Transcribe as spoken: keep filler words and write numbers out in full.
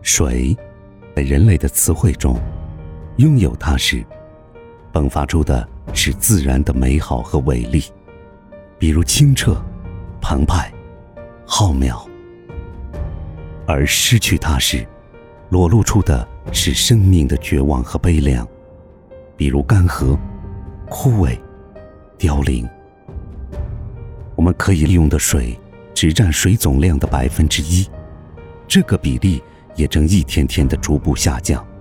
水在人类的词汇中，拥有它时，迸发出的是自然的美好和伟力，比如清澈、澎湃、浩渺；而失去它时，裸露出的是生命的绝望和悲凉，比如干涸、枯萎、凋零。我们可以利用的水只占水总量的百分之一，这个比例也正一天天的逐步下降。